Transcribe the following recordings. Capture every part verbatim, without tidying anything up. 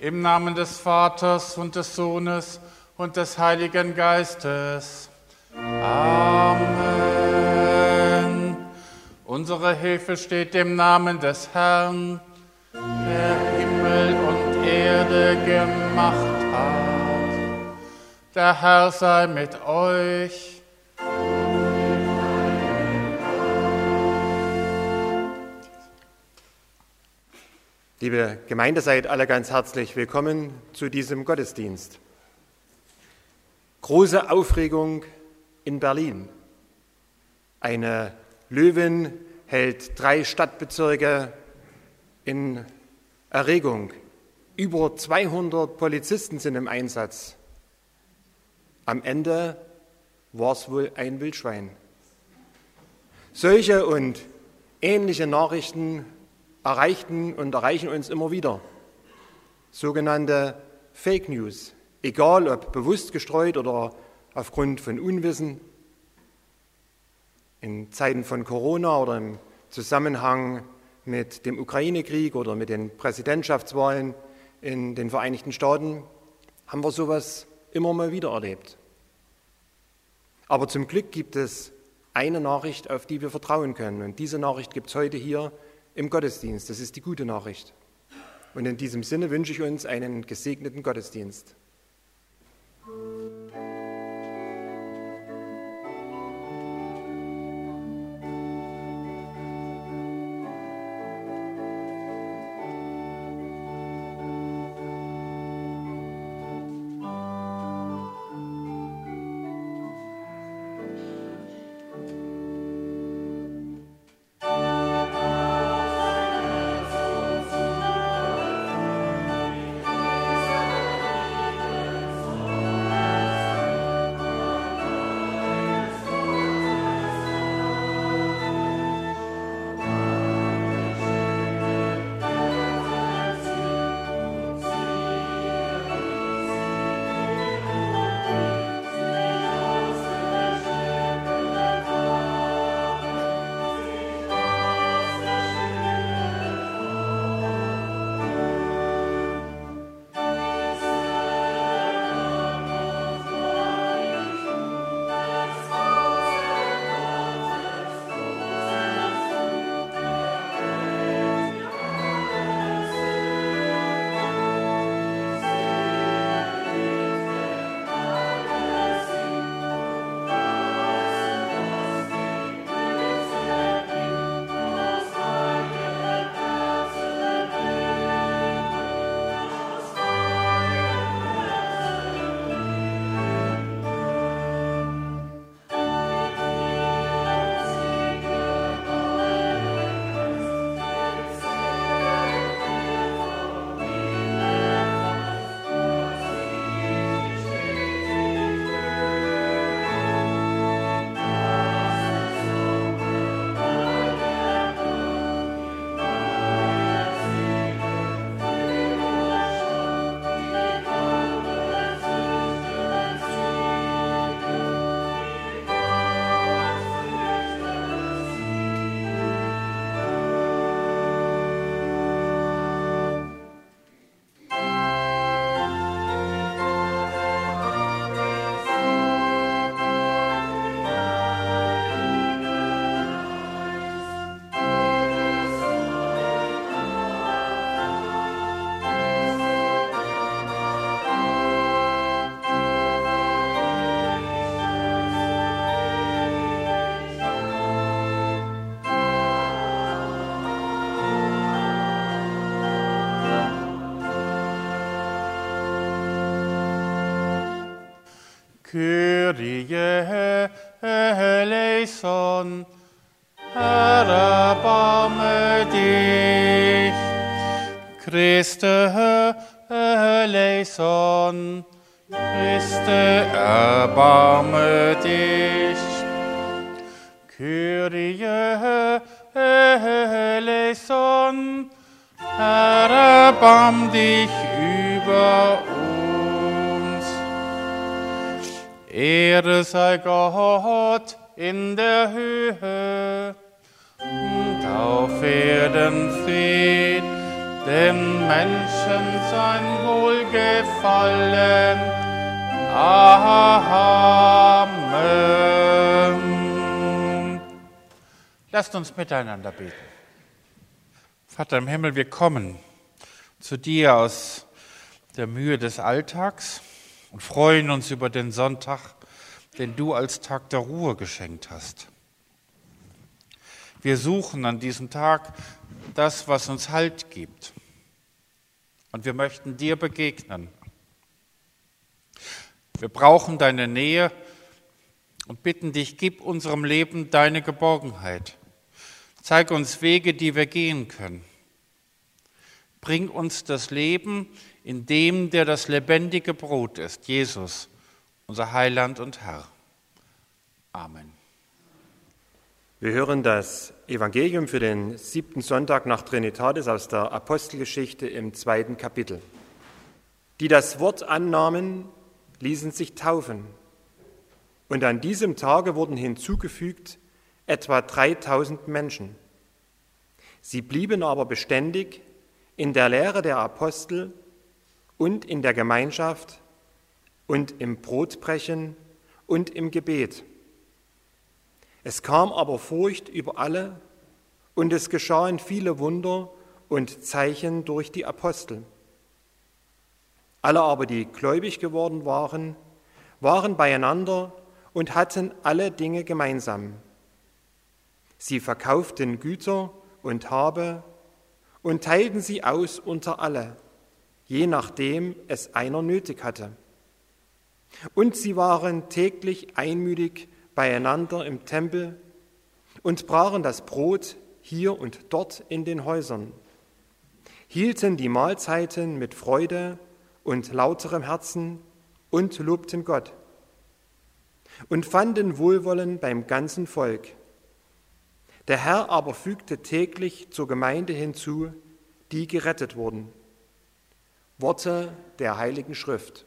Im Namen des Vaters und des Sohnes und des Heiligen Geistes. Amen. Unsere Hilfe steht im Namen des Herrn, der Himmel und Erde gemacht hat. Der Herr sei mit euch. Liebe Gemeinde, seid alle ganz herzlich willkommen zu diesem Gottesdienst. Große Aufregung in Berlin. Eine Löwin hält drei Stadtbezirke in Erregung. Über zweihundert Polizisten sind im Einsatz. Am Ende war es wohl ein Wildschwein. Solche und ähnliche Nachrichten erreichten und erreichen uns immer wieder. Sogenannte Fake News, egal ob bewusst gestreut oder aufgrund von Unwissen. In Zeiten von Corona oder im Zusammenhang mit dem Ukraine-Krieg oder mit den Präsidentschaftswahlen in den Vereinigten Staaten haben wir sowas immer mal wieder erlebt. Aber zum Glück gibt es eine Nachricht, auf die wir vertrauen können. Und diese Nachricht gibt es heute hier im Gottesdienst. Das ist die gute Nachricht. Und in diesem Sinne wünsche ich uns einen gesegneten Gottesdienst. Kyrie eleison, Herr, erbarme dich. Christe eleison, Christe, erbarme dich. Kyrie eleison, Herr, erbarm dich über uns. Ehre sei Gott in der Höhe und auf Erden Frieden dem Menschen sein Wohlgefallen. Amen. Lasst uns miteinander beten. Vater im Himmel, wir kommen zu dir aus der Mühe des Alltags und freuen uns über den Sonntag, den du als Tag der Ruhe geschenkt hast. Wir suchen an diesem Tag das, was uns Halt gibt. Und wir möchten dir begegnen. Wir brauchen deine Nähe und bitten dich, gib unserem Leben deine Geborgenheit. Zeig uns Wege, die wir gehen können. Bring uns das Leben in dem, der das lebendige Brot ist, Jesus, unser Heiland und Herr. Amen. Wir hören das Evangelium für den siebten Sonntag nach Trinitatis aus der Apostelgeschichte im zweiten Kapitel. Die das Wort annahmen, ließen sich taufen. Und an diesem Tage wurden hinzugefügt etwa dreitausend Menschen. Sie blieben aber beständig in der Lehre der Apostel und in der Gemeinschaft und im Brotbrechen und im Gebet. Es kam aber Furcht über alle, und es geschahen viele Wunder und Zeichen durch die Apostel. Alle aber, die gläubig geworden waren, waren beieinander und hatten alle Dinge gemeinsam. Sie verkauften Güter und Habe und teilten sie aus unter alle, je nachdem es einer nötig hatte. Und sie waren täglich einmütig beieinander im Tempel und brachen das Brot hier und dort in den Häusern, hielten die Mahlzeiten mit Freude und lauterem Herzen und lobten Gott und fanden Wohlwollen beim ganzen Volk. Der Herr aber fügte täglich zur Gemeinde hinzu, die gerettet wurden. Worte der Heiligen Schrift.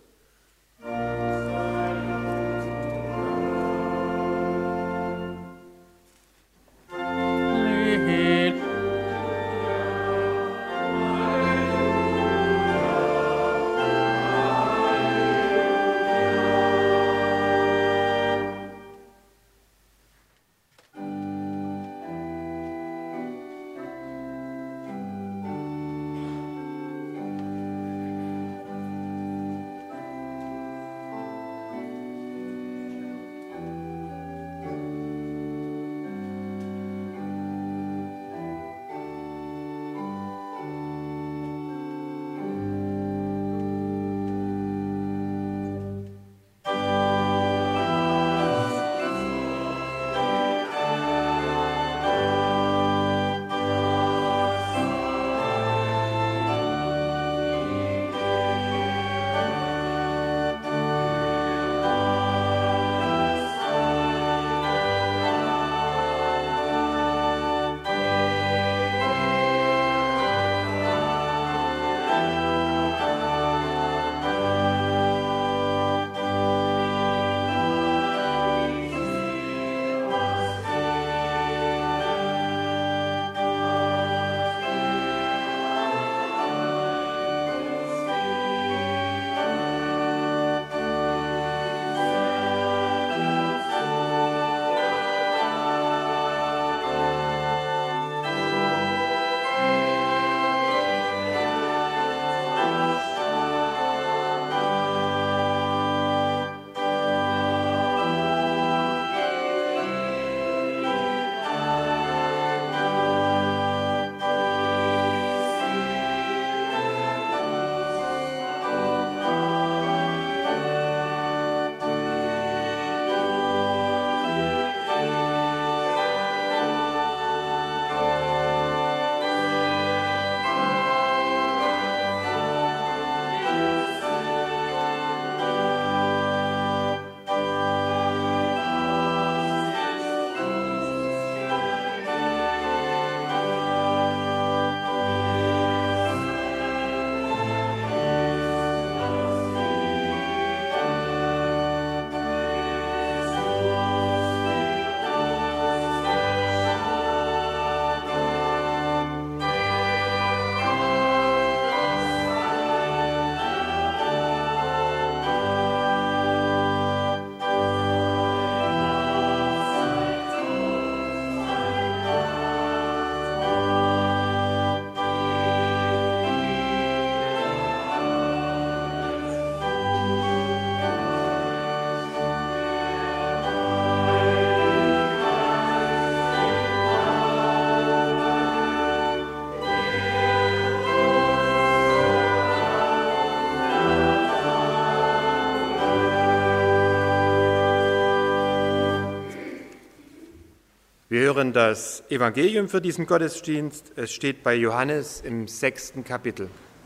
Wir hören das Evangelium für diesen Gottesdienst. Es steht bei Johannes im sechsten Kapitel.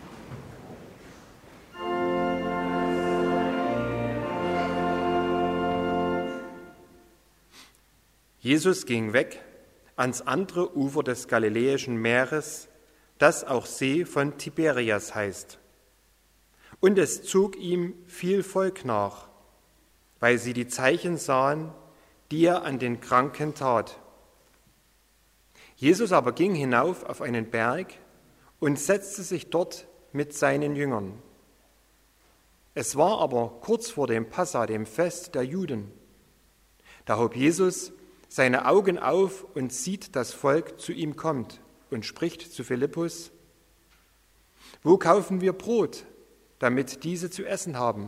Jesus ging weg ans andere Ufer des Galiläischen Meeres, das auch See von Tiberias heißt. Und es zog ihm viel Volk nach, weil sie die Zeichen sahen, die er an den Kranken tat. Jesus aber ging hinauf auf einen Berg und setzte sich dort mit seinen Jüngern. Es war aber kurz vor dem Passa, dem Fest der Juden. Da hob Jesus seine Augen auf und sieht, das Volk zu ihm kommt und spricht zu Philippus: Wo kaufen wir Brot, damit diese zu essen haben?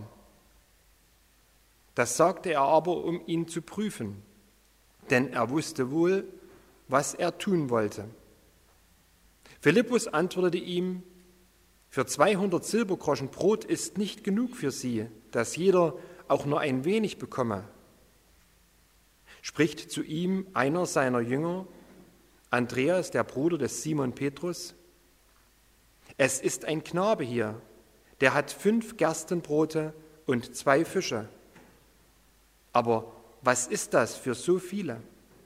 Das sagte er aber, um ihn zu prüfen, denn er wusste wohl, was er tun wollte. Philippus antwortete ihm: Für zweihundert Silbergroschen Brot ist nicht genug für sie, dass jeder auch nur ein wenig bekomme. Spricht zu ihm einer seiner Jünger, Andreas, der Bruder des Simon Petrus: Es ist ein Knabe hier, der hat fünf Gerstenbrote und zwei Fische. Aber was ist das für so viele?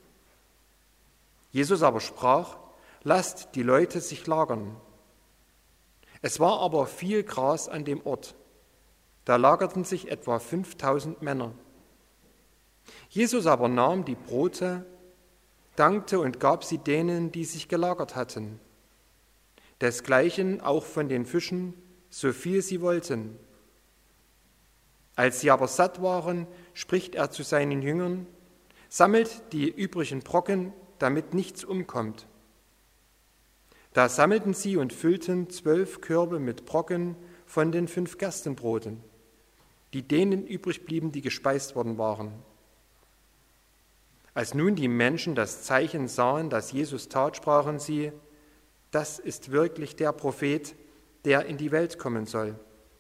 Jesus aber sprach: Lasst die Leute sich lagern. Es war aber viel Gras an dem Ort. Da lagerten sich etwa fünftausend Männer. Jesus aber nahm die Brote, dankte und gab sie denen, die sich gelagert hatten. Desgleichen auch von den Fischen, so viel sie wollten. Als sie aber satt waren, spricht er zu seinen Jüngern: Sammelt die übrigen Brocken, damit nichts umkommt. Da sammelten sie und füllten zwölf Körbe mit Brocken von den fünf Gerstenbroten, die denen übrig blieben, die gespeist worden waren. Als nun die Menschen das Zeichen sahen, das Jesus tat, sprachen sie: Das ist wirklich der Prophet, der in die Welt kommen soll.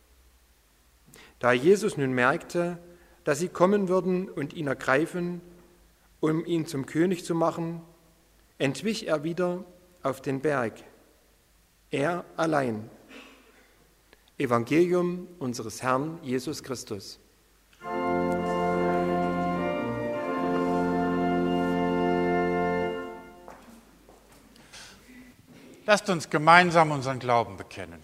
Da Jesus nun merkte, dass sie kommen würden und ihn ergreifen, um ihn zum König zu machen, entwich er wieder auf den Berg, er allein. Evangelium unseres Herrn Jesus Christus. Lasst uns gemeinsam unseren Glauben bekennen.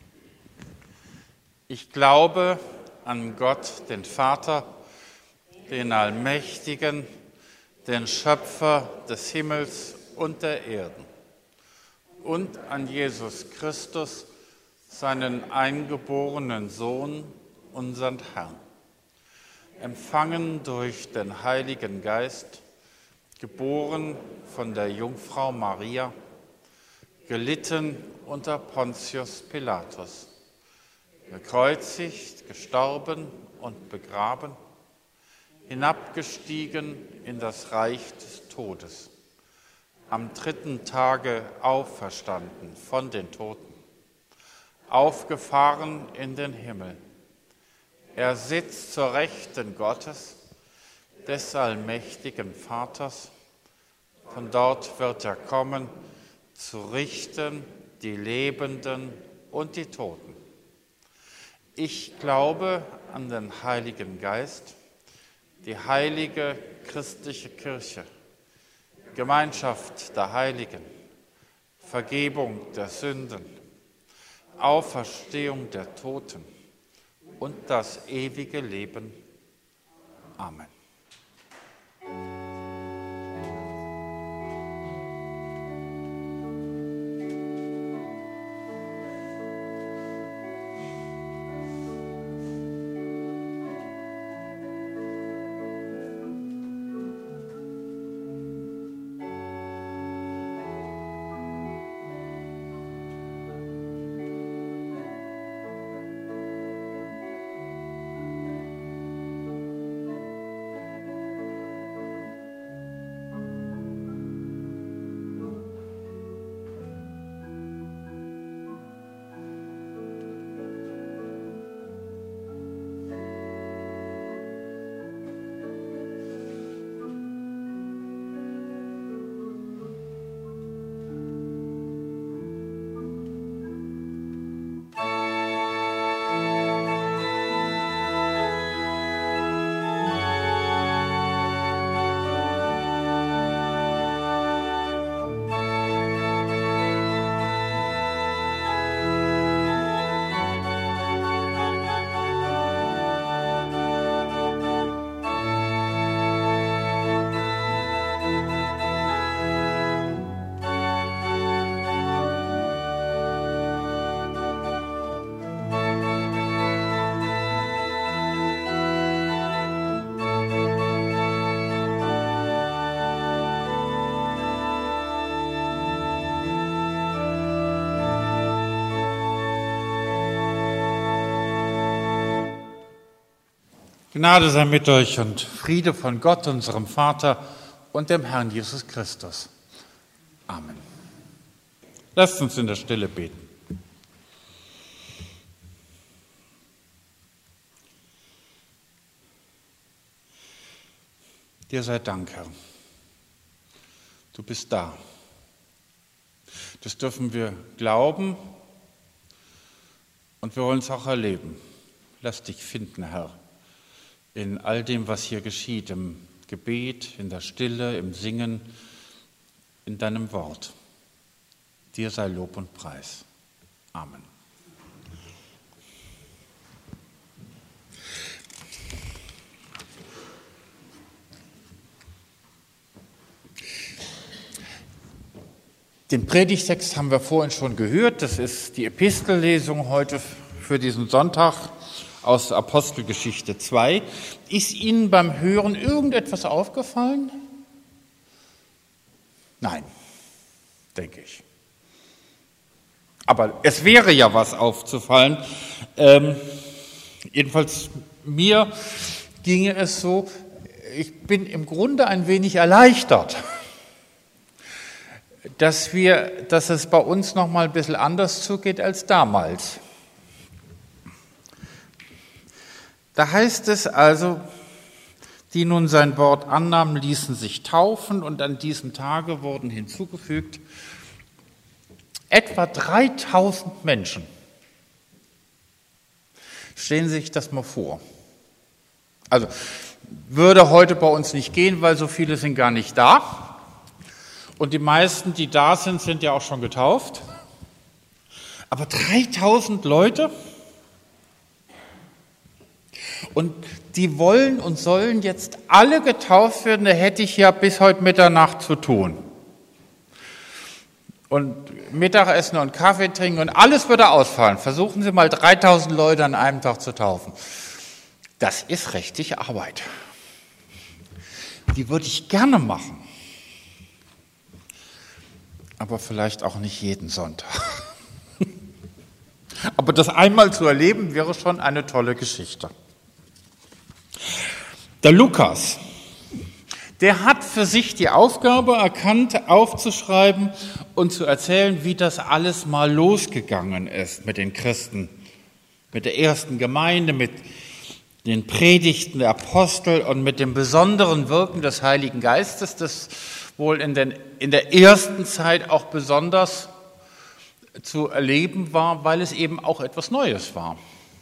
Ich glaube an Gott, den Vater, den Allmächtigen, den Schöpfer des Himmels und der Erden, und an Jesus Christus, seinen eingeborenen Sohn, unseren Herrn, empfangen durch den Heiligen Geist, geboren von der Jungfrau Maria, gelitten unter Pontius Pilatus, gekreuzigt, gestorben und begraben, hinabgestiegen in das Reich des Todes, am dritten Tage auferstanden von den Toten, aufgefahren in den Himmel. Er sitzt zur Rechten Gottes, des allmächtigen Vaters. Von dort wird er kommen, zu richten die Lebenden und die Toten. Ich glaube an den Heiligen Geist, die heilige christliche Kirche, Gemeinschaft der Heiligen, Vergebung der Sünden, Auferstehung der Toten und das ewige Leben. Amen. Gnade sei mit euch und Friede von Gott, unserem Vater und dem Herrn Jesus Christus. Amen. Lasst uns in der Stille beten. Dir sei Dank, Herr. Du bist da. Das dürfen wir glauben und wir wollen es auch erleben. Lass dich finden, Herr, in all dem, was hier geschieht, im Gebet, in der Stille, im Singen, in deinem Wort. Dir sei Lob und Preis. Amen. Den Predigtext haben wir vorhin schon gehört. Das ist die Epistellesung heute für diesen Sonntag aus Apostelgeschichte zwei. Ist Ihnen beim Hören irgendetwas aufgefallen? Nein, denke ich. Aber es wäre ja was aufzufallen. Ähm, jedenfalls mir ginge es so, ich bin im Grunde ein wenig erleichtert, dass wir, dass es bei uns noch mal ein bisschen anders zugeht als damals. Da heißt es also, die nun sein Wort annahmen, ließen sich taufen und an diesem Tage wurden hinzugefügt etwa dreitausend Menschen. Stellen Sie sich das mal vor. Also würde heute bei uns nicht gehen, weil so viele sind gar nicht da. Und die meisten, die da sind, sind ja auch schon getauft. Aber dreitausend Leute? Und die wollen und sollen jetzt alle getauft werden, da hätte ich ja bis heute Mitternacht zu tun. Und Mittagessen und Kaffee trinken und alles würde ausfallen. Versuchen Sie mal dreitausend Leute an einem Tag zu taufen. Das ist richtig Arbeit. Die würde ich gerne machen. Aber vielleicht auch nicht jeden Sonntag. Aber das einmal zu erleben, wäre schon eine tolle Geschichte. Der Lukas, der hat für sich die Aufgabe erkannt, aufzuschreiben und zu erzählen, wie das alles mal losgegangen ist mit den Christen, mit der ersten Gemeinde, mit den Predigten der Apostel und mit dem besonderen Wirken des Heiligen Geistes, das wohl in, den, in der ersten Zeit auch besonders zu erleben war, weil es eben auch etwas Neues war.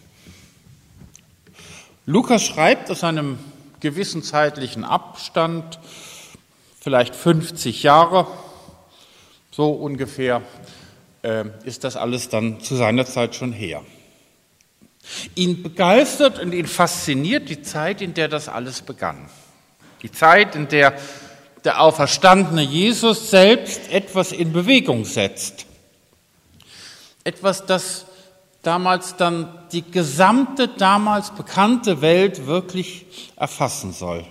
Lukas schreibt aus einem gewissen zeitlichen Abstand, vielleicht fünfzig Jahre, so ungefähr, äh, ist das alles dann zu seiner Zeit schon her. Ihn begeistert und ihn fasziniert die Zeit, in der das alles begann. Die Zeit, in der der auferstandene Jesus selbst etwas in Bewegung setzt. Etwas, das damals dann die gesamte damals bekannte Welt wirklich erfassen soll.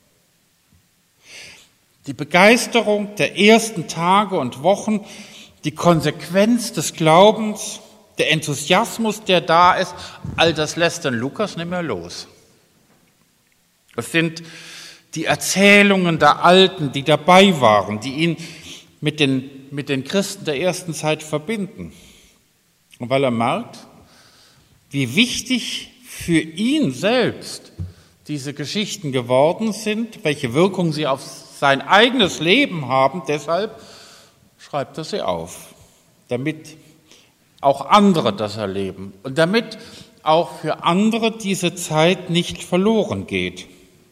Die Begeisterung der ersten Tage und Wochen, die Konsequenz des Glaubens, der Enthusiasmus, der da ist, all das lässt den Lukas nicht mehr los. Es sind die Erzählungen der Alten, die dabei waren, die ihn mit den, mit den Christen der ersten Zeit verbinden. Und weil er merkt, wie wichtig für ihn selbst diese Geschichten geworden sind, welche Wirkung sie auf sein eigenes Leben haben, deshalb schreibt er sie auf, damit auch andere das erleben und damit auch für andere diese Zeit nicht verloren geht.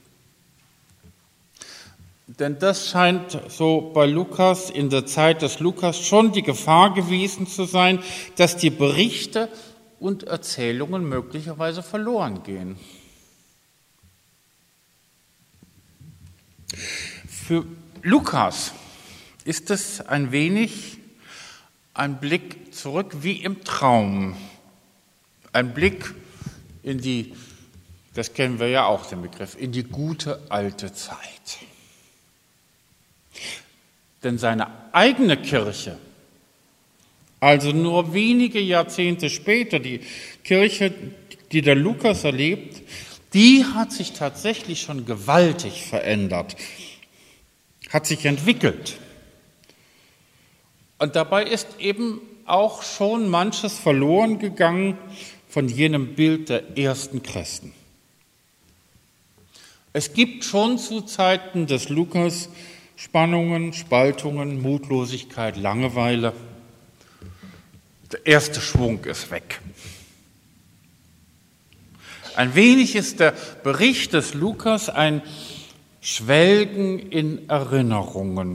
Denn das scheint so bei Lukas, in der Zeit des Lukas, schon die Gefahr gewesen zu sein, dass die Berichte und Erzählungen möglicherweise verloren gehen. Für Lukas ist es ein wenig ein Blick zurück wie im Traum. Ein Blick in die, das kennen wir ja auch den Begriff, in die gute alte Zeit. Denn seine eigene Kirche, also nur wenige Jahrzehnte später, die Kirche, die der Lukas erlebt, die hat sich tatsächlich schon gewaltig verändert, hat sich entwickelt. Und dabei ist eben auch schon manches verloren gegangen von jenem Bild der ersten Christen. Es gibt schon zu Zeiten des Lukas Spannungen, Spaltungen, Mutlosigkeit, Langeweile. Der erste Schwung ist weg. Ein wenig ist der Bericht des Lukas ein Schwelgen in Erinnerungen.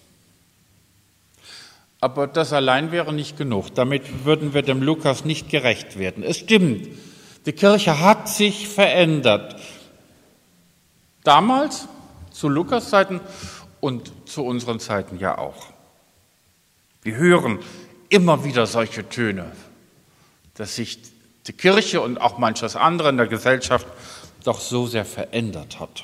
Aber das allein wäre nicht genug. Damit würden wir dem Lukas nicht gerecht werden. Es stimmt, die Kirche hat sich verändert. Damals, zu Lukas Zeiten und zu unseren Zeiten ja auch. Wir hören immer wieder solche Töne, dass sich die Kirche und auch manches andere in der Gesellschaft doch so sehr verändert hat.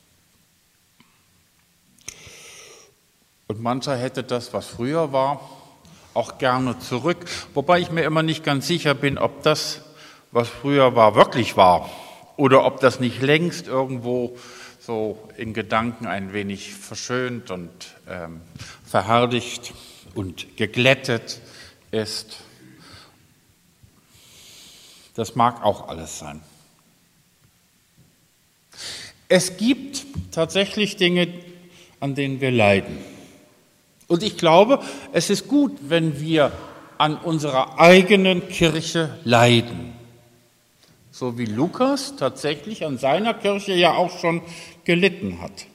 Und mancher hätte das, was früher war, auch gerne zurück. Wobei ich mir immer nicht ganz sicher bin, ob das, was früher war, wirklich war. Oder ob das nicht längst irgendwo so in Gedanken ein wenig verschönt und ähm, verherrlicht und geglättet ist. Das mag auch alles sein. Es gibt tatsächlich Dinge, an denen wir leiden. Und ich glaube, es ist gut, wenn wir an unserer eigenen Kirche leiden. So wie Lukas tatsächlich an seiner Kirche ja auch schon gelitten hat.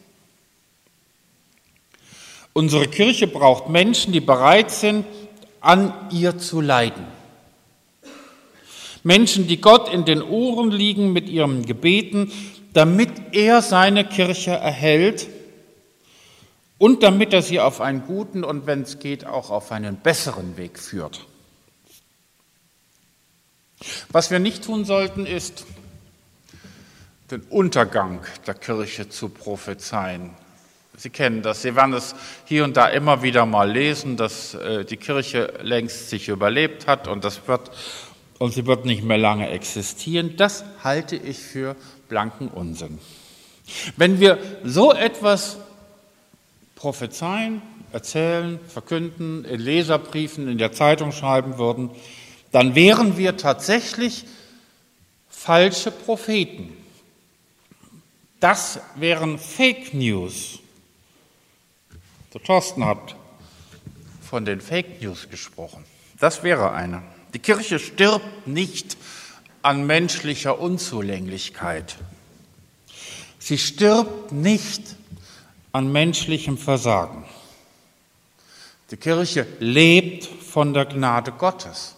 Unsere Kirche braucht Menschen, die bereit sind, an ihr zu leiden. Menschen, die Gott in den Ohren liegen mit ihren Gebeten, damit er seine Kirche erhält und damit er sie auf einen guten und, wenn es geht, auch auf einen besseren Weg führt. Was wir nicht tun sollten, ist, den Untergang der Kirche zu prophezeien. Sie kennen das, Sie werden es hier und da immer wieder mal lesen, dass die Kirche längst sich überlebt hat und das wird und sie wird nicht mehr lange existieren. Das halte ich für blanken Unsinn. Wenn wir so etwas prophezeien, erzählen, verkünden, in Leserbriefen, in der Zeitung schreiben würden, dann wären wir tatsächlich falsche Propheten. Das wären Fake News. Der Thorsten hat von den Fake News gesprochen. Das wäre eine. Die Kirche stirbt nicht an menschlicher Unzulänglichkeit. Sie stirbt nicht an menschlichem Versagen. Die Kirche lebt von der Gnade Gottes.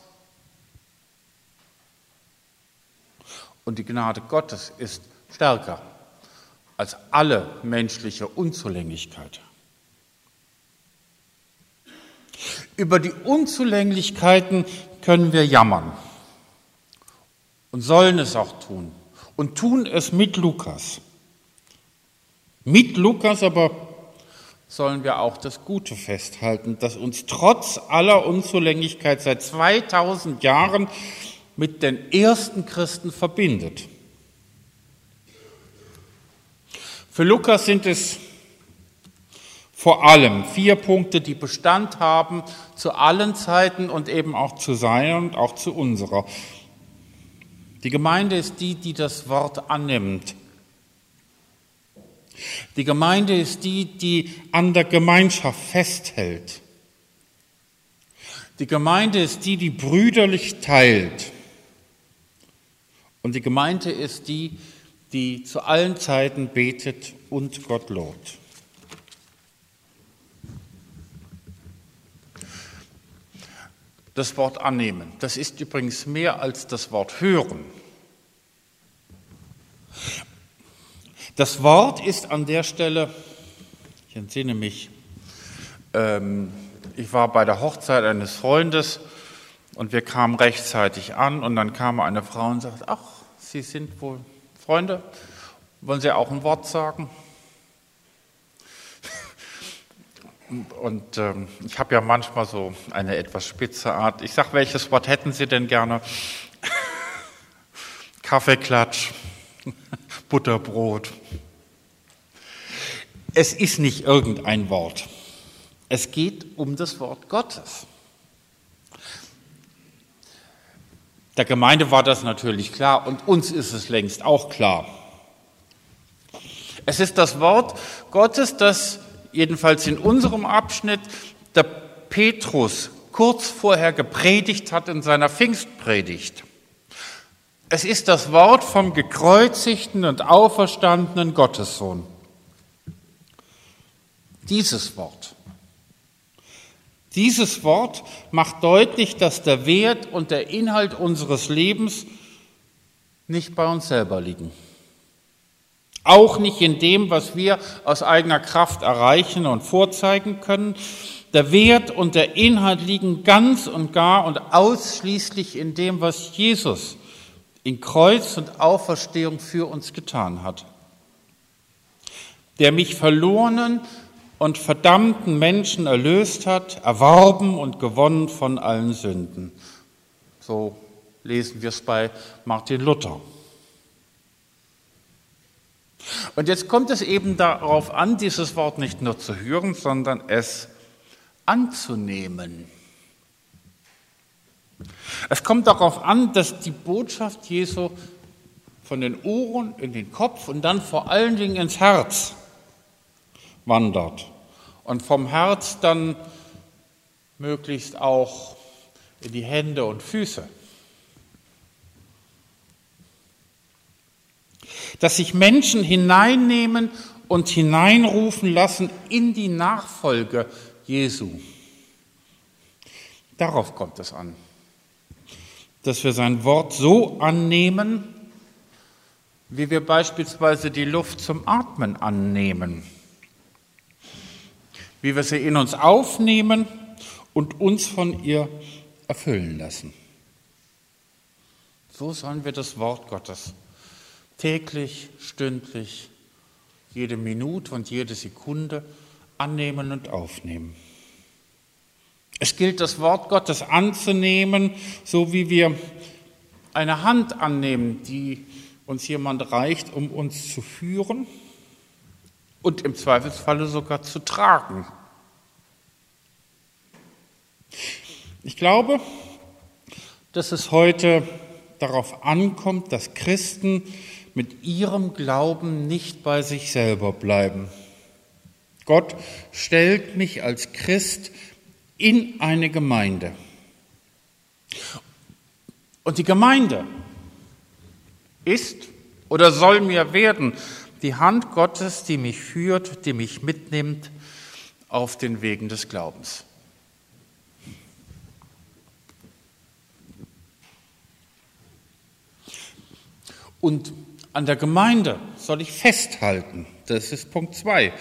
Und die Gnade Gottes ist stärker als alle menschliche Unzulänglichkeit. Über die Unzulänglichkeiten können wir jammern und sollen es auch tun und tun es mit Lukas. Mit Lukas aber sollen wir auch das Gute festhalten, das uns trotz aller Unzulänglichkeit seit zweitausend Jahren mit den ersten Christen verbindet. Für Lukas sind es vor allem vier Punkte, die Bestand haben zu allen Zeiten und eben auch zu seiner und auch zu unserer. Die Gemeinde ist die, die das Wort annimmt. Die Gemeinde ist die, die an der Gemeinschaft festhält. Die Gemeinde ist die, die brüderlich teilt. Und die Gemeinde ist die, die zu allen Zeiten betet und Gott lobt. Das Wort annehmen, das ist übrigens mehr als das Wort hören. Das Wort ist an der Stelle, ich entsinne mich, ähm, ich war bei der Hochzeit eines Freundes und wir kamen rechtzeitig an und dann kam eine Frau und sagte, ach, Sie sind wohl Freunde, wollen Sie auch ein Wort sagen? Und ähm, ich habe ja manchmal so eine etwas spitze Art. Ich sage, welches Wort hätten Sie denn gerne? Kaffeeklatsch, Butterbrot. Es ist nicht irgendein Wort. Es geht um das Wort Gottes. Der Gemeinde war das natürlich klar und uns ist es längst auch klar. Es ist das Wort Gottes, das jedenfalls in unserem Abschnitt der Petrus kurz vorher gepredigt hat in seiner Pfingstpredigt. Es ist das Wort vom gekreuzigten und auferstandenen Gottessohn. Dieses Wort. Dieses Wort macht deutlich, dass der Wert und der Inhalt unseres Lebens nicht bei uns selber liegen. Auch nicht in dem, was wir aus eigener Kraft erreichen und vorzeigen können. Der Wert und der Inhalt liegen ganz und gar und ausschließlich in dem, was Jesus in Kreuz und Auferstehung für uns getan hat. Der mich verlorenen und verdammten Menschen erlöst hat, erworben und gewonnen von allen Sünden. So lesen wir es bei Martin Luther. Und jetzt kommt es eben darauf an, dieses Wort nicht nur zu hören, sondern es anzunehmen. Es kommt darauf an, dass die Botschaft Jesu von den Ohren in den Kopf und dann vor allen Dingen ins Herz wandert und vom Herz dann möglichst auch in die Hände und Füße. Dass sich Menschen hineinnehmen und hineinrufen lassen in die Nachfolge Jesu. Darauf kommt es an. Dass wir sein Wort so annehmen, wie wir beispielsweise die Luft zum Atmen annehmen. Wie wir sie in uns aufnehmen und uns von ihr erfüllen lassen. So sollen wir das Wort Gottes täglich, stündlich, jede Minute und jede Sekunde annehmen und aufnehmen. Es gilt, das Wort Gottes anzunehmen, so wie wir eine Hand annehmen, die uns jemand reicht, um uns zu führen und im Zweifelsfalle sogar zu tragen. Ich glaube, dass es heute darauf ankommt, dass Christen mit ihrem Glauben nicht bei sich selber bleiben. Gott stellt mich als Christ in eine Gemeinde. Und die Gemeinde ist oder soll mir werden die Hand Gottes, die mich führt, die mich mitnimmt auf den Wegen des Glaubens. Und an der Gemeinde soll ich festhalten. Das ist Punkt zwei.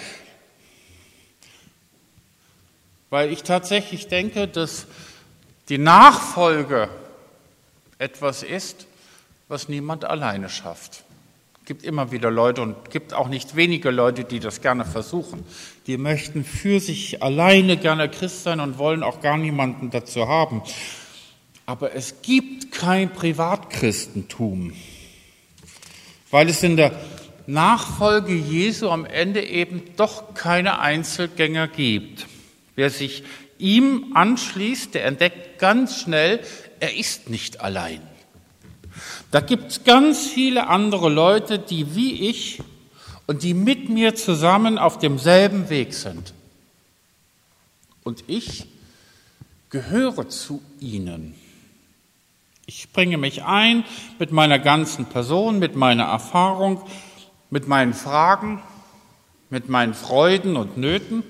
Weil ich tatsächlich denke, dass die Nachfolge etwas ist, was niemand alleine schafft. Es gibt immer wieder Leute und es gibt auch nicht wenige Leute, die das gerne versuchen. Die möchten für sich alleine gerne Christ sein und wollen auch gar niemanden dazu haben. Aber es gibt kein Privatchristentum. Weil es in der Nachfolge Jesu am Ende eben doch keine Einzelgänger gibt. Wer sich ihm anschließt, der entdeckt ganz schnell, er ist nicht allein. Da gibt es ganz viele andere Leute, die wie ich und die mit mir zusammen auf demselben Weg sind. Und ich gehöre zu ihnen. Ich bringe mich ein mit meiner ganzen Person, mit meiner Erfahrung, mit meinen Fragen, mit meinen Freuden und Nöten.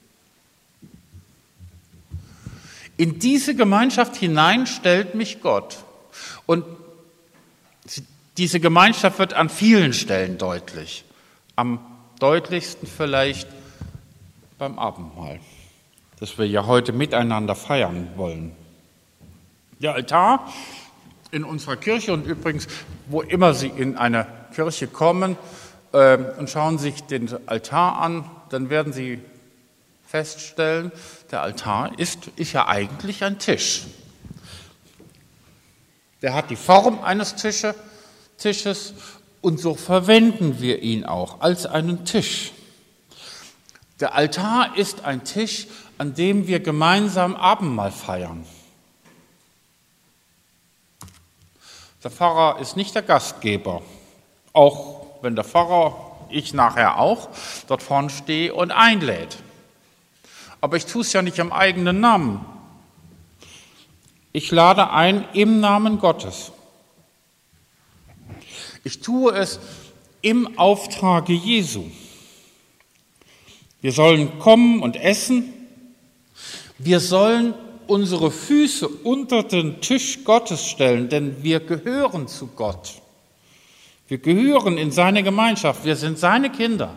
In diese Gemeinschaft hinein stellt mich Gott. Und diese Gemeinschaft wird an vielen Stellen deutlich. Am deutlichsten vielleicht beim Abendmahl, das wir ja heute miteinander feiern wollen. Der Altar in unserer Kirche und übrigens, wo immer Sie in eine Kirche kommen äh, und schauen sich den Altar an, dann werden Sie feststellen, der Altar ist, ist ja eigentlich ein Tisch. Der hat die Form eines Tische, Tisches Und so verwenden wir ihn auch als einen Tisch. Der Altar ist ein Tisch, an dem wir gemeinsam Abendmahl feiern. Der Pfarrer ist nicht der Gastgeber, auch wenn der Pfarrer, ich nachher auch, dort vorne stehe und einlädt. Aber ich tue es ja nicht am eigenen Namen. Ich lade ein im Namen Gottes. Ich tue es im Auftrage Jesu. Wir sollen kommen und essen. Wir sollen unsere Füße unter den Tisch Gottes stellen, denn wir gehören zu Gott. Wir gehören in seine Gemeinschaft. Wir sind seine Kinder.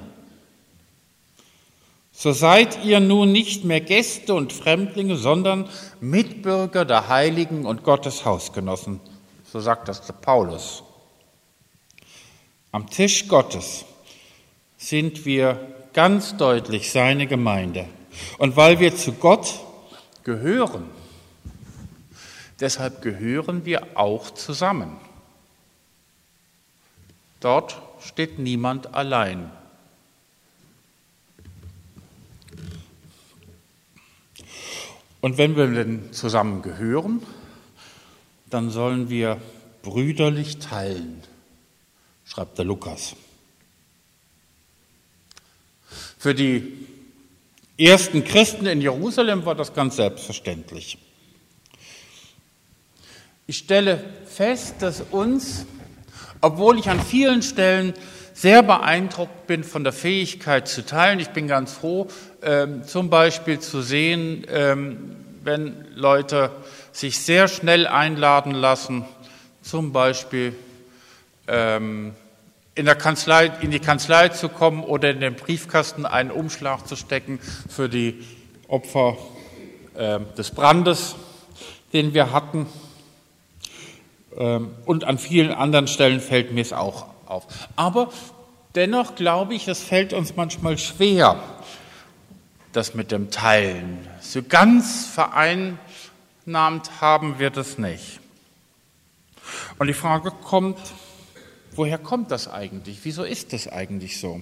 So seid ihr nun nicht mehr Gäste und Fremdlinge, sondern Mitbürger der Heiligen und Gottes Hausgenossen. So sagt das der Paulus. Am Tisch Gottes sind wir ganz deutlich seine Gemeinde. Und weil wir zu Gott gehören, deshalb gehören wir auch zusammen. Dort steht niemand allein. Und wenn wir denn zusammen gehören, dann sollen wir brüderlich teilen, schreibt der Lukas. Für die ersten Christen in Jerusalem war das ganz selbstverständlich. Ich stelle fest, dass uns, obwohl ich an vielen Stellen sehr beeindruckt bin von der Fähigkeit zu teilen, ich bin ganz froh, ähm, zum Beispiel zu sehen, ähm, wenn Leute sich sehr schnell einladen lassen, zum Beispiel ähm, in der Kanzlei, in die Kanzlei zu kommen oder in den Briefkasten einen Umschlag zu stecken für die Opfer äh, des Brandes, den wir hatten. Ähm, und an vielen anderen Stellen fällt mir es auch auf. Aber dennoch glaube ich, es fällt uns manchmal schwer, das mit dem Teilen. So ganz vereinnahmt haben wir das nicht. Und die Frage kommt, woher kommt das eigentlich? Wieso ist das eigentlich so?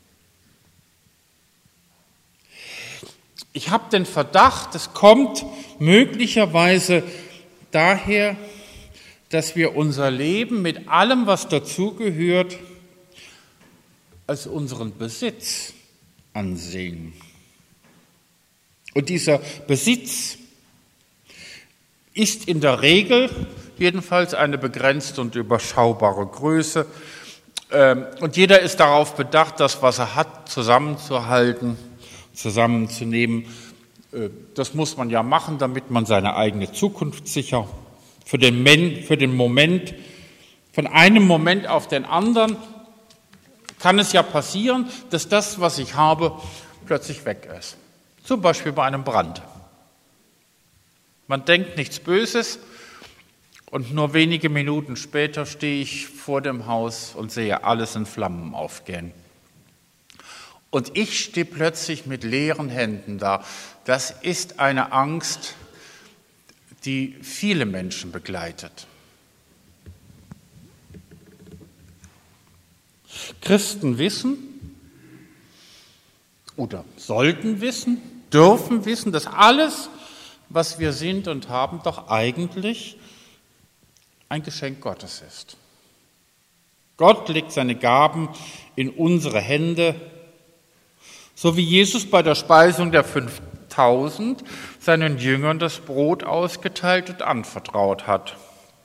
Ich habe den Verdacht, es kommt möglicherweise daher, dass wir unser Leben mit allem, was dazugehört, als unseren Besitz ansehen. Und dieser Besitz ist in der Regel jedenfalls eine begrenzte und überschaubare Größe. Und jeder ist darauf bedacht, das, was er hat, zusammenzuhalten, zusammenzunehmen. Das muss man ja machen, damit man seine eigene Zukunft sichert. Für den, Men- für den Moment, von einem Moment auf den anderen kann es ja passieren, dass das, was ich habe, plötzlich weg ist. Zum Beispiel bei einem Brand. Man denkt nichts Böses und nur wenige Minuten später stehe ich vor dem Haus und sehe alles in Flammen aufgehen. Und ich stehe plötzlich mit leeren Händen da. Das ist eine Angst, die viele Menschen begleitet. Christen wissen oder sollten wissen, dürfen wissen, dass alles, was wir sind und haben, doch eigentlich ein Geschenk Gottes ist. Gott legt seine Gaben in unsere Hände, so wie Jesus bei der Speisung der fünftausend seinen Jüngern das Brot ausgeteilt und anvertraut hat.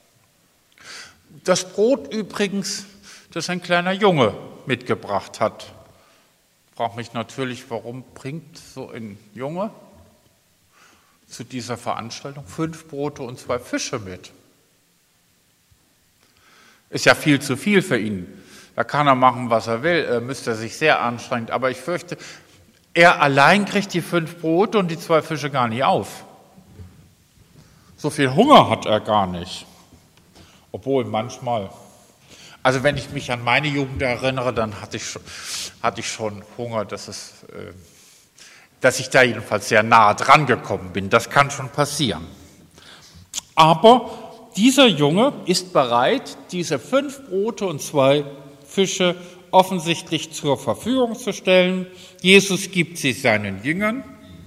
Das Brot übrigens, das ein kleiner Junge mitgebracht hat. Ich frage mich natürlich, warum bringt so ein Junge zu dieser Veranstaltung fünf Brote und zwei Fische mit? Ist ja viel zu viel für ihn. Da kann er machen, was er will, er müsste sich sehr anstrengen. Aber ich fürchte, er allein kriegt die fünf Brote und die zwei Fische gar nicht auf. So viel Hunger hat er gar nicht. Obwohl manchmal, also wenn ich mich an meine Jugend erinnere, dann hatte ich schon, hatte ich schon Hunger, dass, es, äh, dass ich da jedenfalls sehr nahe dran gekommen bin. Das kann schon passieren. Aber dieser Junge ist bereit, diese fünf Brote und zwei Fische offensichtlich zur Verfügung zu stellen. Jesus gibt sie seinen Jüngern.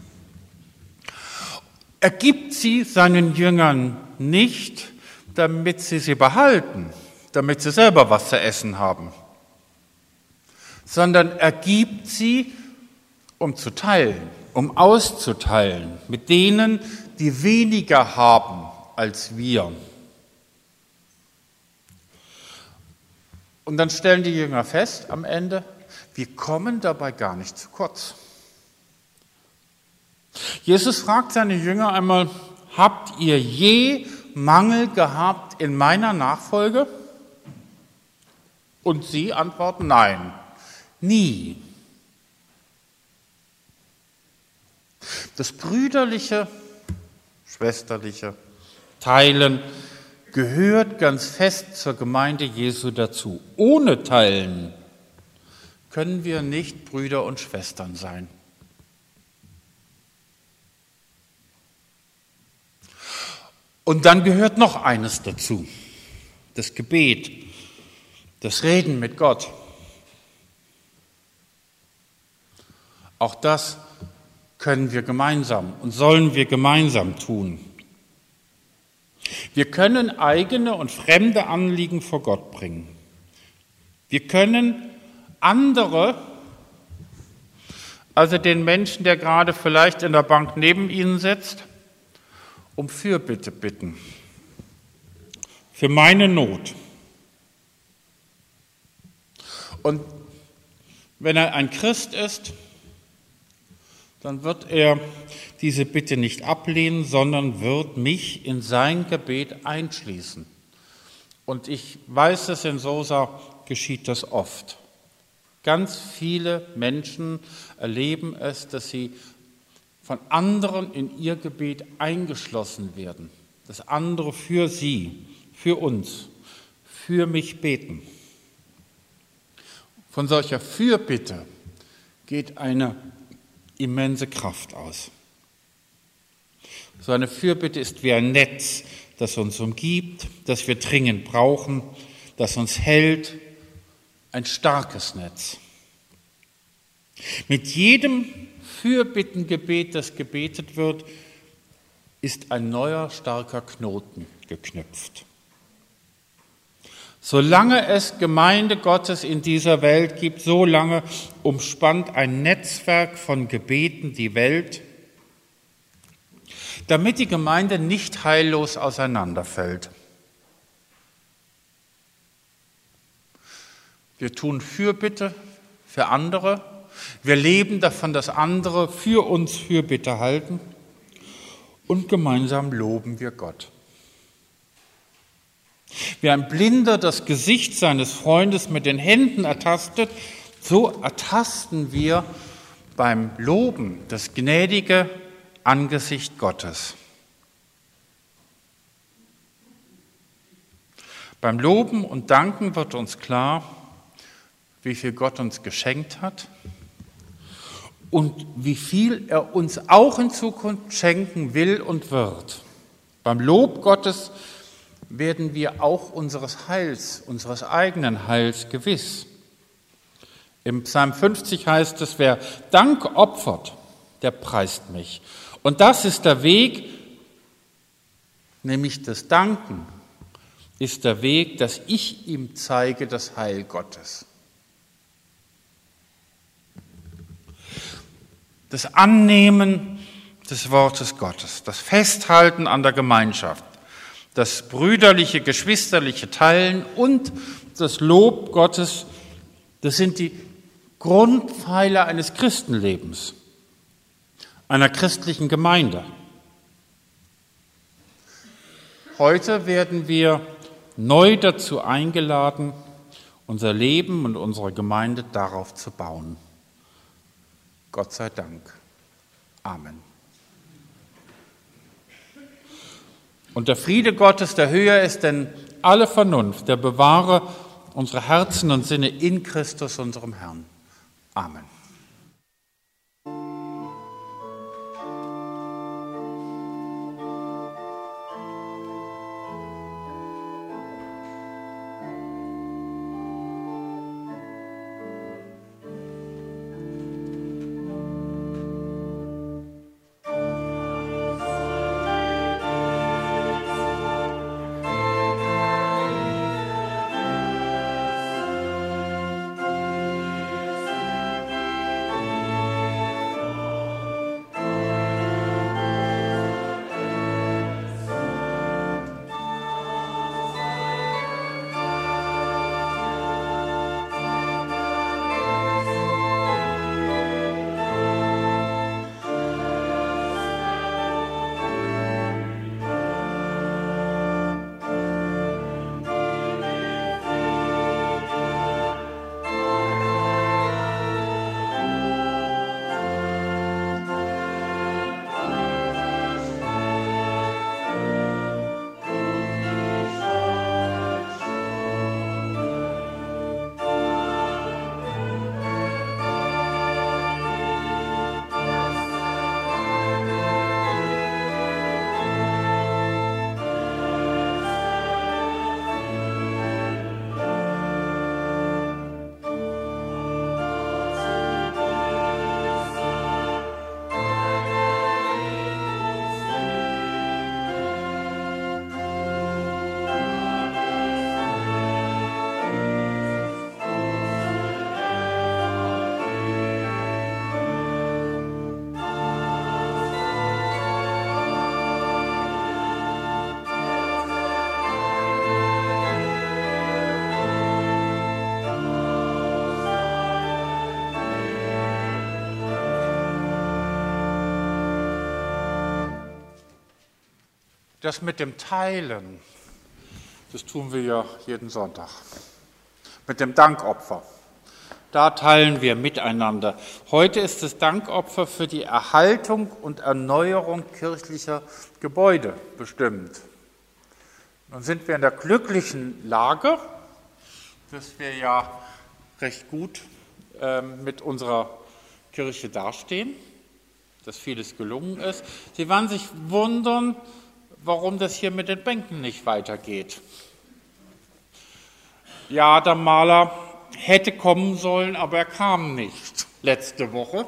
Er gibt sie seinen Jüngern nicht, damit sie sie behalten, damit sie selber was zu essen haben, sondern er gibt sie, um zu teilen, um auszuteilen mit denen, die weniger haben als wir. Und dann stellen die Jünger fest am Ende, wir kommen dabei gar nicht zu kurz. Jesus fragt seine Jünger einmal, habt ihr je Mangel gehabt in meiner Nachfolge? Und sie antworten, nein, nie. Das brüderliche, schwesterliche Teilen gehört ganz fest zur Gemeinde Jesu dazu. Ohne Teilen können wir nicht Brüder und Schwestern sein. Und dann gehört noch eines dazu, das Gebet, das Reden mit Gott. Auch das können wir gemeinsam und sollen wir gemeinsam tun. Wir können eigene und fremde Anliegen vor Gott bringen. Wir können andere, also den Menschen, der gerade vielleicht in der Bank neben Ihnen sitzt, um Fürbitte bitten. Für meine Not. Und wenn er ein Christ ist, dann wird er diese Bitte nicht ablehnen, sondern wird mich in sein Gebet einschließen. Und ich weiß es, in Sosa geschieht das oft. Ganz viele Menschen erleben es, dass sie von anderen in ihr Gebet eingeschlossen werden, dass andere für sie, für uns, für mich beten. Von solcher Fürbitte geht eine immense Kraft aus. So eine Fürbitte ist wie ein Netz, das uns umgibt, das wir dringend brauchen, das uns hält, ein starkes Netz. Mit jedem Fürbittengebet, das gebetet wird, ist ein neuer, starker Knoten geknüpft. Solange es Gemeinde Gottes in dieser Welt gibt, solange umspannt ein Netzwerk von Gebeten die Welt, damit die Gemeinde nicht heillos auseinanderfällt. Wir tun Fürbitte für andere. Wir leben davon, dass andere für uns Fürbitte halten. Und gemeinsam loben wir Gott. Wie ein Blinder das Gesicht seines Freundes mit den Händen ertastet, so ertasten wir beim Loben das gnädige Angesicht Gottes. Beim Loben und Danken wird uns klar, wie viel Gott uns geschenkt hat und wie viel er uns auch in Zukunft schenken will und wird. Beim Lob Gottes werden wir auch unseres Heils, unseres eigenen Heils gewiss. Im Psalm fünfzig heißt es, wer Dank opfert, der preist mich. Und das ist der Weg, nämlich das Danken, ist der Weg, dass ich ihm zeige das Heil Gottes. Das Annehmen des Wortes Gottes, das Festhalten an der Gemeinschaft, das brüderliche, geschwisterliche Teilen und das Lob Gottes, das sind die Grundpfeiler eines Christenlebens, einer christlichen Gemeinde. Heute werden wir neu dazu eingeladen, unser Leben und unsere Gemeinde darauf zu bauen. Gott sei Dank. Amen. Und der Friede Gottes, der höher ist denn alle Vernunft, der bewahre unsere Herzen und Sinne in Christus, unserem Herrn. Amen. Das mit dem Teilen, das tun wir ja jeden Sonntag. Mit dem Dankopfer. Da teilen wir miteinander. Heute ist das Dankopfer für die Erhaltung und Erneuerung kirchlicher Gebäude bestimmt. Nun sind wir in der glücklichen Lage, dass wir ja recht gut äh, mit unserer Kirche dastehen, dass vieles gelungen ist. Sie werden sich wundern, warum das hier mit den Bänken nicht weitergeht. Ja, der Maler hätte kommen sollen, aber er kam nicht letzte Woche.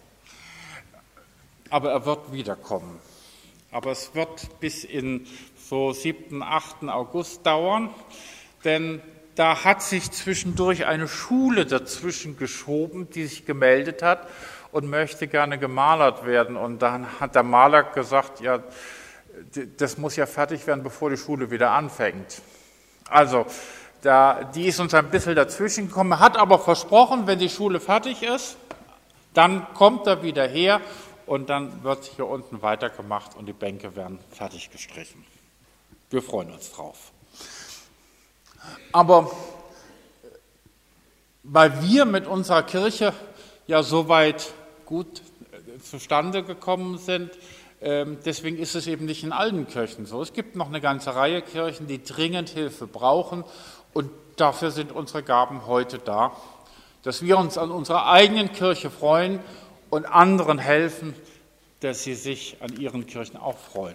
Aber er wird wiederkommen. Aber es wird bis in so siebten, achten August dauern, denn da hat sich zwischendurch eine Schule dazwischen geschoben, die sich gemeldet hat und möchte gerne gemalert werden. Und dann hat der Maler gesagt, ja, das muss ja fertig werden, bevor die Schule wieder anfängt. Also, da, die ist uns ein bisschen dazwischen gekommen, hat aber versprochen, wenn die Schule fertig ist, dann kommt er wieder her und dann wird hier unten weitergemacht und die Bänke werden fertig gestrichen. Wir freuen uns drauf. Aber weil wir mit unserer Kirche ja soweit gut zustande gekommen sind, deswegen ist es eben nicht in allen Kirchen so. Es gibt noch eine ganze Reihe Kirchen, die dringend Hilfe brauchen und dafür sind unsere Gaben heute da, dass wir uns an unserer eigenen Kirche freuen und anderen helfen, dass sie sich an ihren Kirchen auch freuen.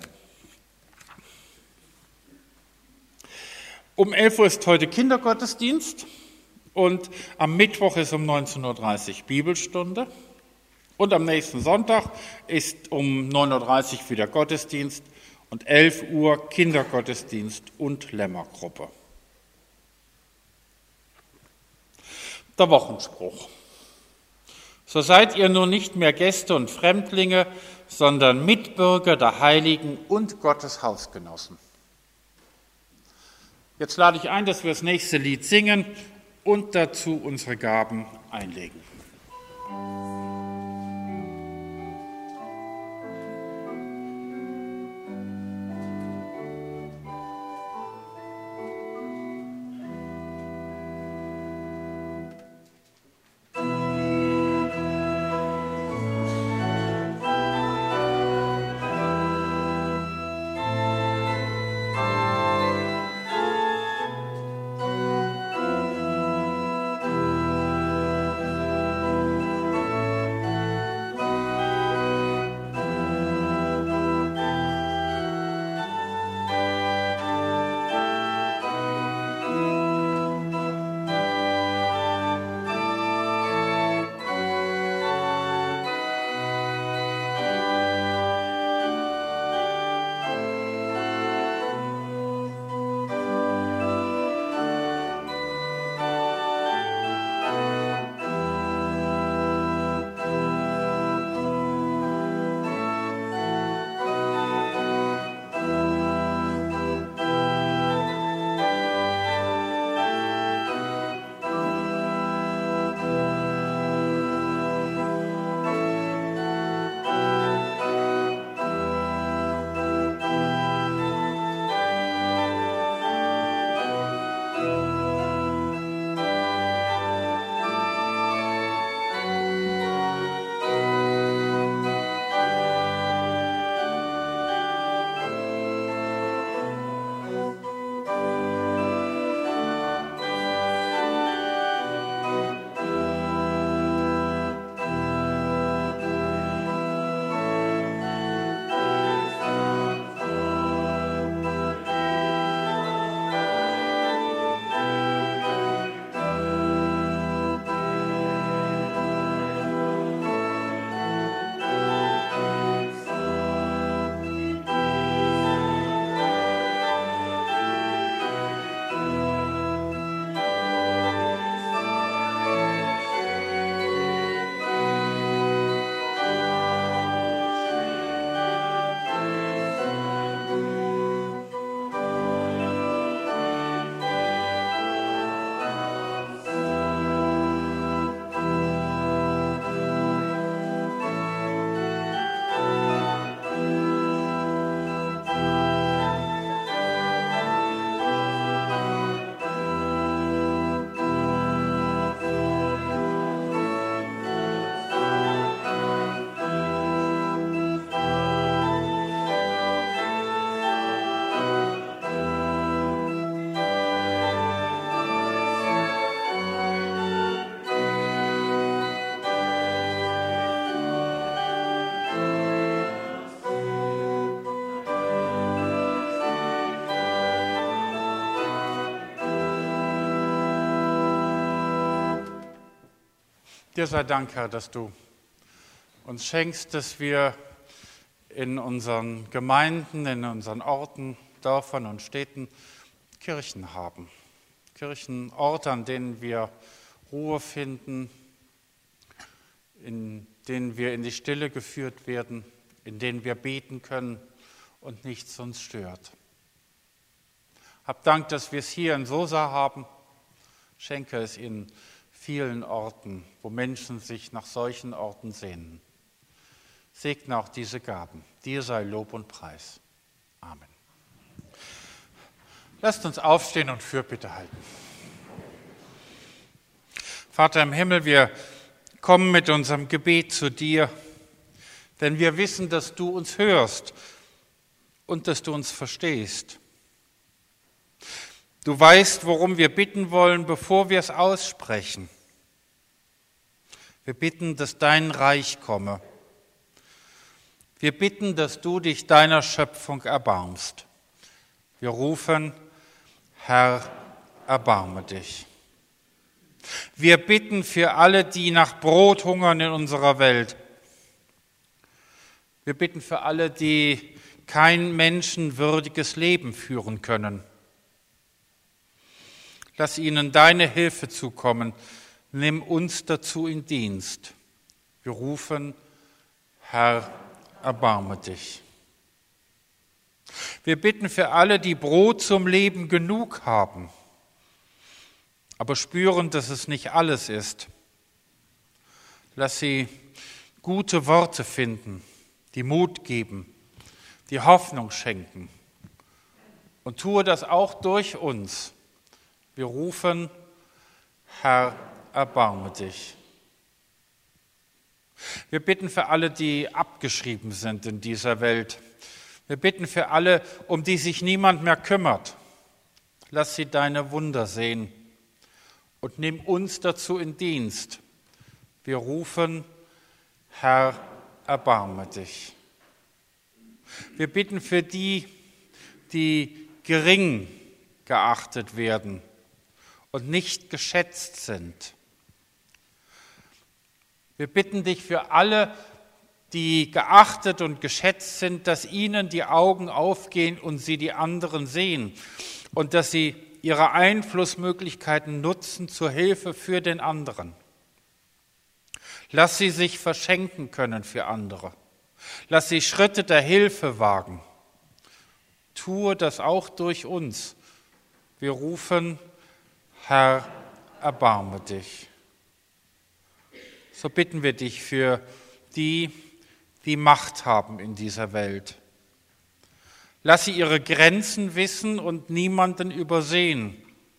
Um elf Uhr ist heute Kindergottesdienst und am Mittwoch ist um neunzehn Uhr dreißig Bibelstunde und am nächsten Sonntag ist um neun Uhr dreißig wieder Gottesdienst und elf Uhr Kindergottesdienst und Lämmergruppe. Der Wochenspruch. So seid ihr nun nicht mehr Gäste und Fremdlinge, sondern Mitbürger der Heiligen und Gottes Hausgenossen. Jetzt lade ich ein, dass wir das nächste Lied singen und dazu unsere Gaben einlegen. Dir sei Dank, Herr, dass du uns schenkst, dass wir in unseren Gemeinden, in unseren Orten, Dörfern und Städten Kirchen haben. Kirchenorte, an denen wir Ruhe finden, in denen wir in die Stille geführt werden, in denen wir beten können und nichts uns stört. Hab Dank, dass wir es hier in Sosa haben. Schenke es in vielen Orten, wo Menschen sich nach solchen Orten sehnen. Segne auch diese Gaben. Dir sei Lob und Preis. Amen. Lasst uns aufstehen und Fürbitte halten. Vater im Himmel, wir kommen mit unserem Gebet zu dir, denn wir wissen, dass du uns hörst und dass du uns verstehst. Du weißt, worum wir bitten wollen, bevor wir es aussprechen. Wir bitten, dass dein Reich komme. Wir bitten, dass du dich deiner Schöpfung erbarmst. Wir rufen, Herr, erbarme dich. Wir bitten für alle, die nach Brot hungern in unserer Welt. Wir bitten für alle, die kein menschenwürdiges Leben führen können. Lass ihnen deine Hilfe zukommen. Nimm uns dazu in Dienst. Wir rufen, Herr, erbarme dich. Wir bitten für alle, die Brot zum Leben genug haben, aber spüren, dass es nicht alles ist. Lass sie gute Worte finden, die Mut geben, die Hoffnung schenken. Und tue das auch durch uns. Wir rufen, Herr, erbarme dich. Wir bitten für alle, die abgeschrieben sind in dieser Welt. Wir bitten für alle, um die sich niemand mehr kümmert. Lass sie deine Wunder sehen und nimm uns dazu in Dienst. Wir rufen, Herr, erbarme dich. Wir bitten für die, die gering geachtet werden und nicht geschätzt sind. Wir bitten dich für alle, die geachtet und geschätzt sind, dass ihnen die Augen aufgehen und sie die anderen sehen und dass sie ihre Einflussmöglichkeiten nutzen zur Hilfe für den anderen. Lass sie sich verschenken können für andere. Lass sie Schritte der Hilfe wagen. Tue das auch durch uns. Wir rufen, Herr, erbarme dich. So bitten wir dich für die, die Macht haben in dieser Welt. Lass sie ihre Grenzen wissen und niemanden übersehen.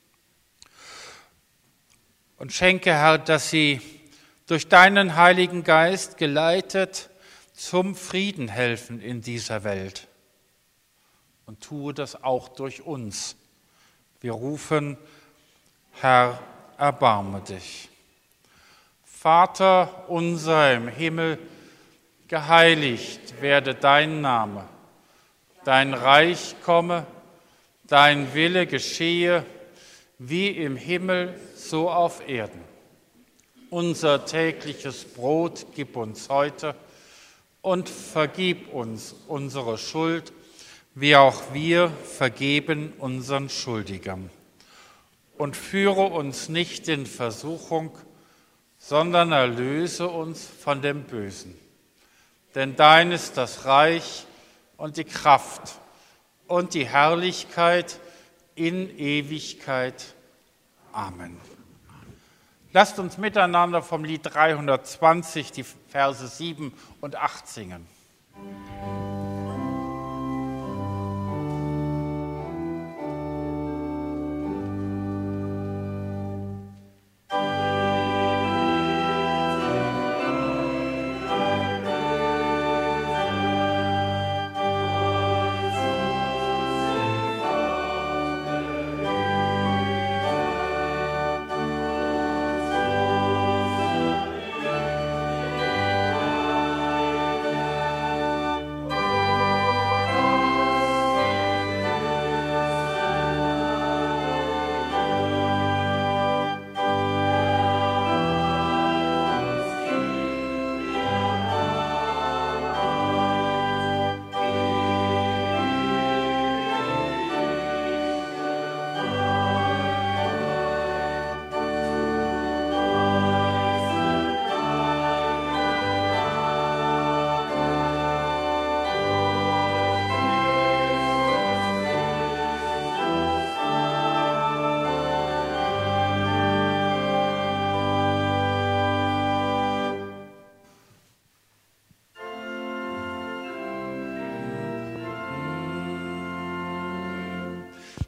Und schenke, Herr, dass sie durch deinen Heiligen Geist geleitet zum Frieden helfen in dieser Welt. Und tue das auch durch uns. Wir rufen, Herr, erbarme dich. Vater unser im Himmel, geheiligt werde dein Name. Dein Reich komme, dein Wille geschehe, wie im Himmel, so auf Erden. Unser tägliches Brot gib uns heute und vergib uns unsere Schuld, wie auch wir vergeben unseren Schuldigern. Und führe uns nicht in Versuchung, sondern erlöse uns von dem Bösen. Denn dein ist das Reich und die Kraft und die Herrlichkeit in Ewigkeit. Amen. Lasst uns miteinander vom Lied dreihundertzwanzig die Verse sieben und acht singen.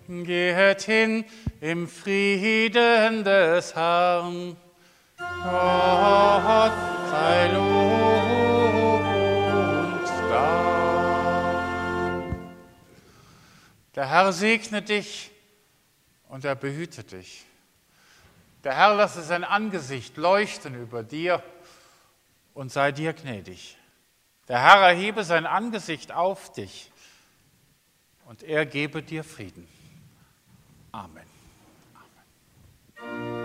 Gehet hin im Frieden des Herrn. Gott sei Lob und Dank. Der Herr segne dich und er behüte dich. Der Herr lasse sein Angesicht leuchten über dir und sei dir gnädig. Der Herr erhebe sein Angesicht auf dich und er gebe dir Frieden. Amen. Amen.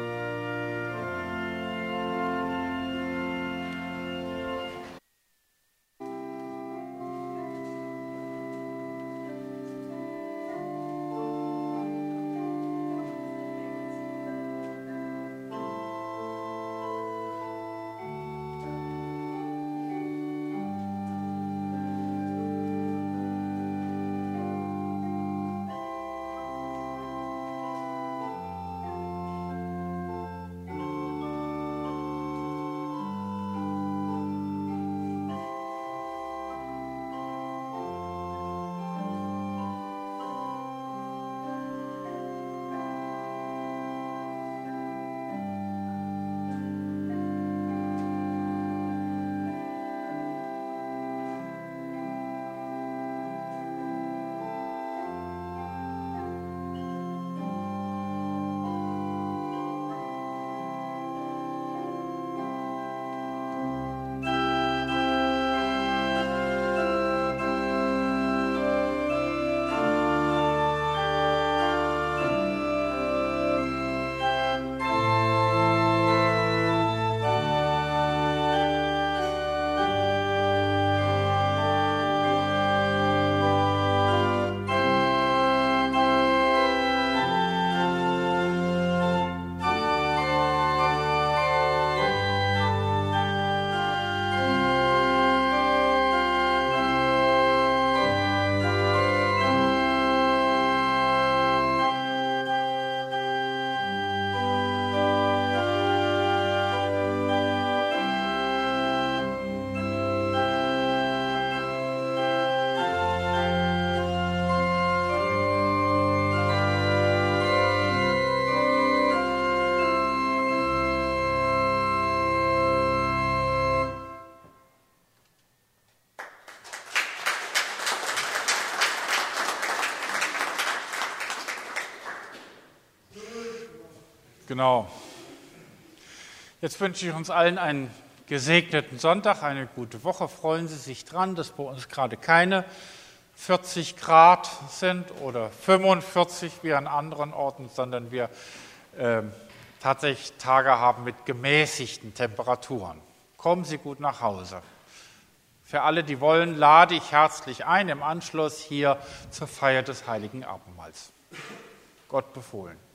Genau. Jetzt wünsche ich uns allen einen gesegneten Sonntag, eine gute Woche. Freuen Sie sich dran, dass bei uns gerade keine vierzig Grad sind oder fünfundvierzig wie an anderen Orten, sondern wir äh, tatsächlich Tage haben mit gemäßigten Temperaturen. Kommen Sie gut nach Hause. Für alle, die wollen, lade ich herzlich ein im Anschluss hier zur Feier des Heiligen Abendmahls. Gott befohlen.